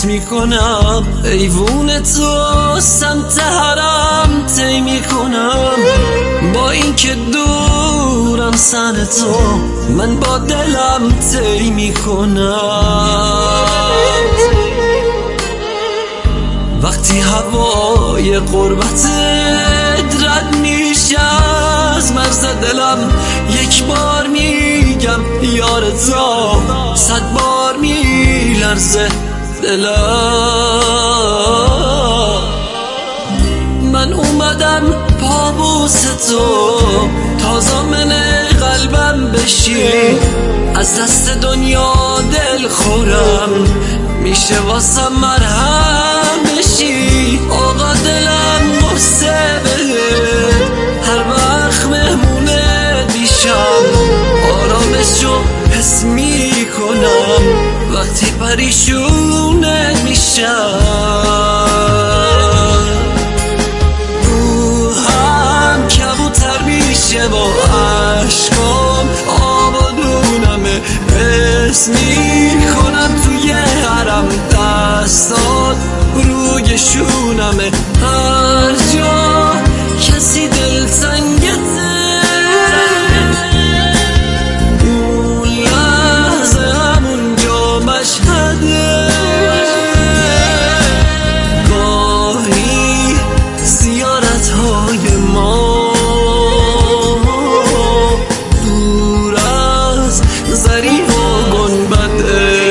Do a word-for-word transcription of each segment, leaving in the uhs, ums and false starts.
حس میکنم ایوون تو سمت حرم طی میکنم. با اینکه دورم سن تو من با دلم طی میکنم. وقتی هوای قربتت رد میشه از مرز دلم، یک بار میگم یارتا، صد بار میلرزه دلم. من اومدم پابوس تو تا ضامن قلبم بشی، از دست دنیا دل خورم میشه واسم مرهم بشی. آقا دلم قصه بده هر وقت مهمونه دیشم، آرامشو حس میکنم وقتی پریشونه میشم. روحم کبوتر میشه با عشقام، آبادونمه حس میکنم توی حرم، دستات روی شونمه هر جا کسی دل تنگته. اون لحظه همونجا مشهده، گاهی زیارت های ما دور از زری و گنبده.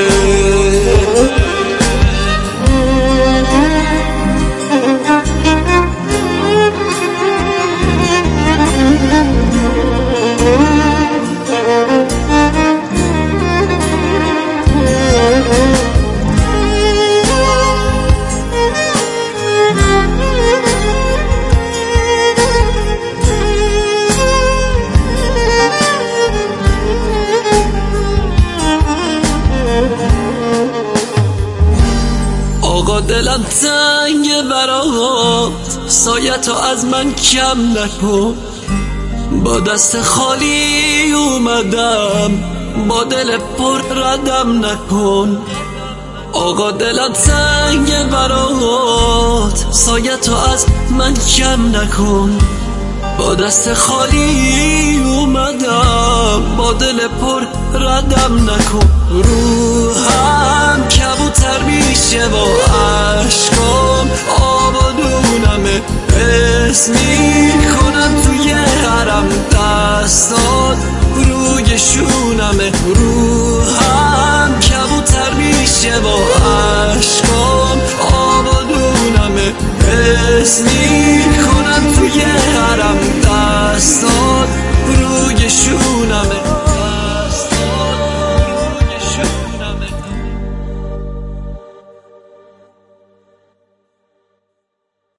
آقا دلم تنگه برات، سایتو از من کم نکن. با دست خالی اومدم با دل پر ردم نکن. آقا دلم تنگه برات، سایتو از من کم نکن. با دست خالی اومدم با دل پر ردم نکن. روحم کبوتر میشه با عشقام، آبادونمه حس میکنم توی